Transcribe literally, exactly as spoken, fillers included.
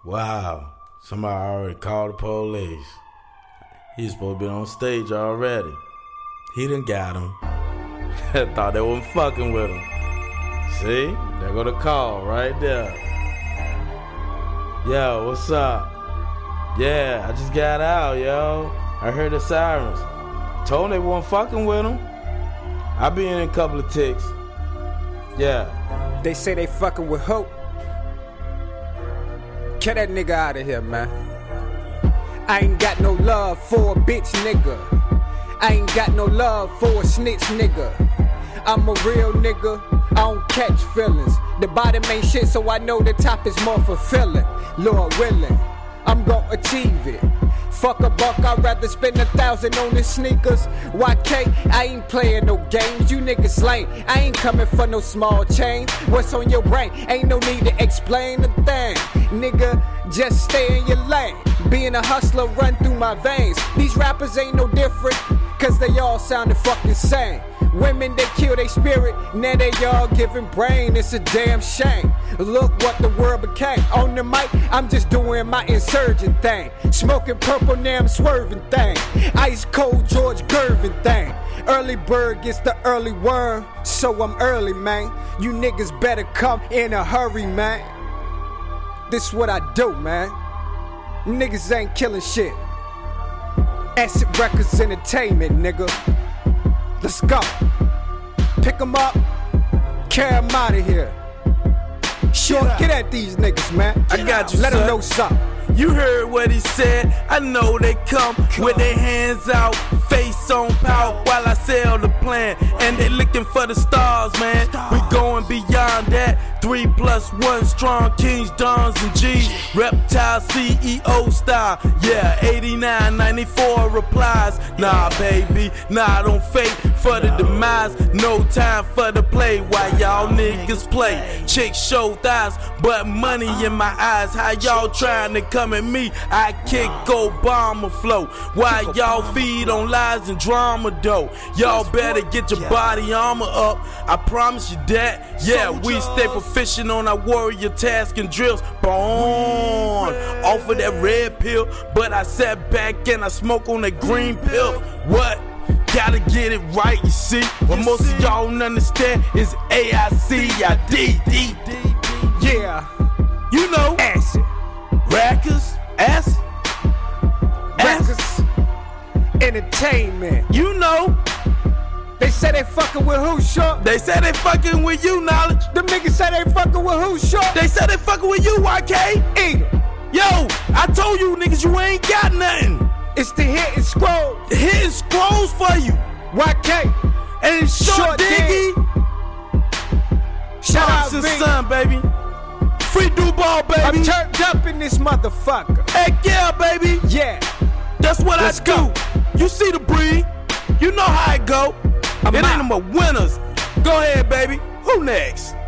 Wow, somebody already called the police. He's supposed to be on stage already. He done got him. Thought they wasn't fucking with him. See? There go the call right there. Yo, what's up? Yeah, I just got out, yo. I heard the sirens. Told them they wasn't fucking with him. I be in a couple of ticks. Yeah. They say they fucking with Hope. Get that nigga out of here, man. I ain't got no love for a bitch nigga. I ain't got no love for a snitch nigga. I'm a real nigga, I don't catch feelings. The bottom ain't shit, so I know the top is more fulfilling. Lord willing, I'm gon' achieve it. Fuck a buck, I'd rather spend a thousand on his sneakers. Y K, I ain't playing no games, you niggas lame. I ain't coming for no small change. What's on your brain? Ain't no need to explain a thing. Nigga, just stay in your lane. Being a hustler run through my veins. These rappers ain't no different, cause they all sound the fucking same. Women, they kill their spirit, now they all giving brain. It's a damn shame. Look what the world became. On the mic, I'm just doing my insurgent thing. Smoking purple, now I'm swerving thing. Ice cold George Gervin thing. Early bird gets the early worm, so I'm early, man. You niggas better come in a hurry, man. This what I do, man. Niggas ain't killing shit. Acid Records Entertainment, nigga. Let's go. Pick them up, carry them out of here. Sure, get at these niggas, man. I got you, Let son. them know something. You heard what he said. I know they come, come with their hands out, face on power while I sell the plan. And they looking for the stars, man. Stars. We going beyond that. Three plus one strong kings, dons, and G's. Reptile C E O style. Yeah, eighty-nine, ninety-four replies. Nah, baby, nah, don't fake for the demise. No time for the play while y'all niggas play. Chicks show thighs, but money in my eyes. How y'all trying to come at me? I kick Obama flow. Why y'all feed on lies and drama though? Y'all better get your body armor up. I promise you that. Yeah, we stay proficient on our warrior task and drills. Born off of that red pill, but I sat back and I smoke on that green pill. What? Gotta get it right, you see. What most of y'all don't understand is A I C I D D. Yeah, you know, acid. Rackers, S, Records Entertainment. You know. They say they fucking with who, short? They say they fucking with you, Knowledge. Them niggas say they fucking with who, short? They say they fucking with you, Y K. Eagle. Yo, I told you niggas you ain't got nothing. It's the hit and scroll. The hit and scrolls for you. Y K. And it's Short, Short Diggy. Shout out to son, baby. Free Duval, baby. I'm turned up in this motherfucker. Heck yeah, baby. Yeah. That's what Let's I do. Go. You see the breed. You know how it go. I'm it out. Ain't no more winners. Go ahead, baby. Who next?